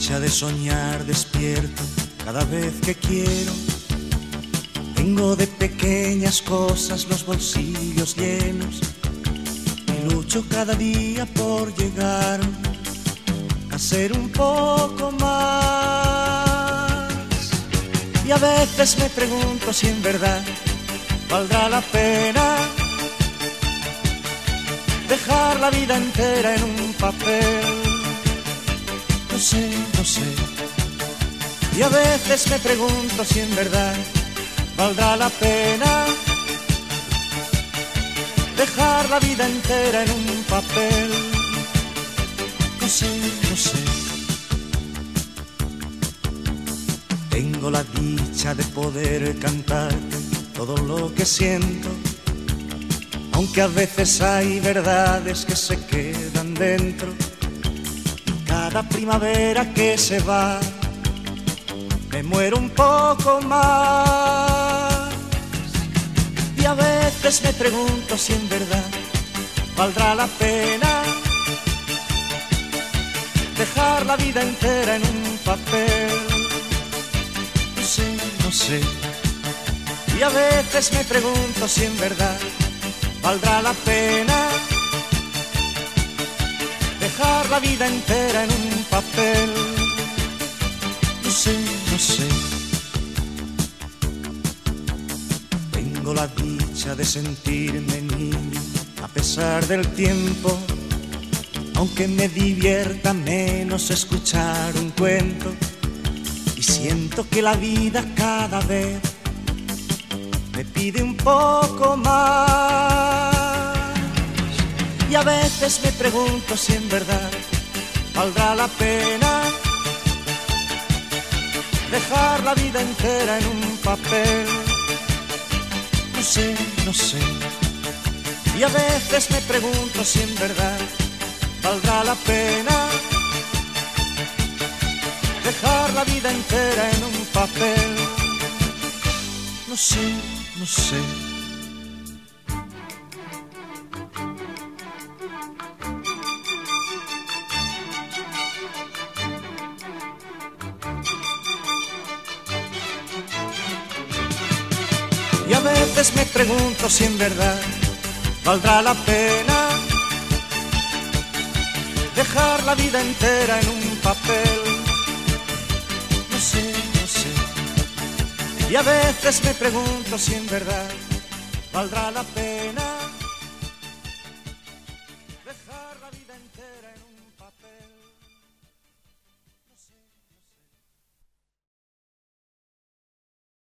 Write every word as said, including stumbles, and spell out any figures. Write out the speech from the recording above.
dicha de soñar despierto cada vez que quiero. Tengo de pequeñas cosas los bolsillos llenos y lucho cada día por llegar a ser un poco más. Y a veces me pregunto si en verdad valdrá la pena dejar la vida entera en un papel. No sé, no sé. Y a veces me pregunto si en verdad valdrá la pena dejar la vida entera en un papel. No sé, no sé. Tengo la dicha de poder cantarte todo lo que siento, aunque a veces hay verdades que se quedan dentro. Cada primavera que se va me muero un poco más. Y a veces me pregunto si en verdad valdrá la pena dejar la vida entera en un papel. No sé, no sé. Y a veces me pregunto si en verdad valdrá la pena dejar la vida entera en un papel. No sé, no sé. Tengo la dicha de sentirme niño a pesar del tiempo, aunque me divierta menos escuchar un cuento. Y siento que la vida cada vez me pide un poco más. Y a veces me pregunto si en verdad valdrá la pena dejar la vida entera en un papel. No sé, no sé. Y a veces me pregunto si en verdad valdrá la pena dejar la vida entera en un papel. No sé, no sé. Y a veces me pregunto si en verdad valdrá la pena dejar la vida entera en un papel. No sé, no sé. Y a veces me pregunto si en verdad valdrá la pena dejar la vida entera en un papel.